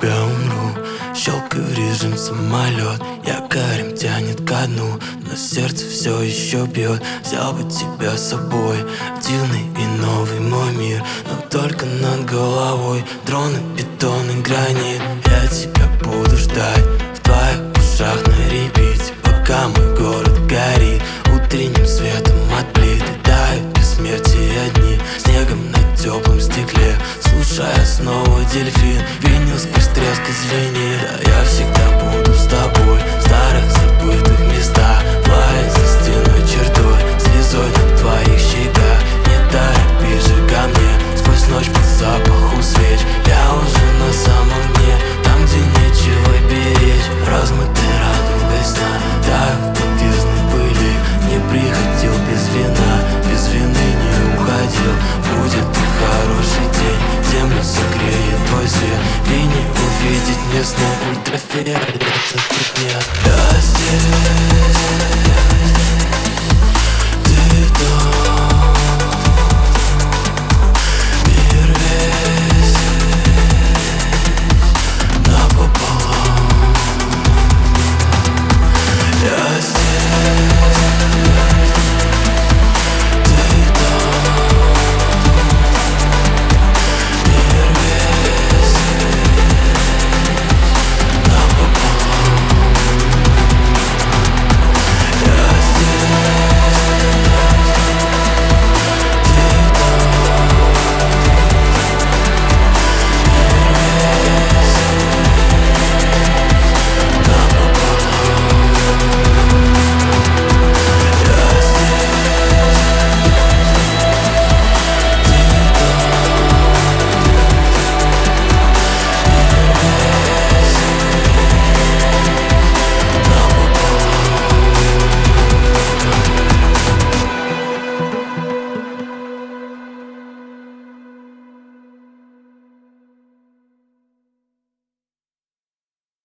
тебя умру. Щелкаю режим самолет, якорем тянет ко дну, но сердце все еще бьет. Взял бы тебя с собой в дивный и новый мой мир, но только над головой дроны, бетон и гранит. Я тебя буду ждать в твоих ушах на репите, пока мой город горит утренним светом от плиты. Тают бессмертие дни снегом на теплом стекле, слушая снова дельфин, винил сквозь треск извини. Да я всегда буду с тобой в старых забытых местах, плавая за стеной чертой, слезой на твоих щеках. Не торопи же ко мне, сквозь ночь по запаху свеч. Я уже на самом дне, там, где нечего беречь. Размытый радугой сна, таю в подъездной пыли. Не приходил без вина, без вины не уходил. Будет и хороший день, землю согреет твой свет. И не увидеть местный ультрафиолет, тут нет. Я здесь.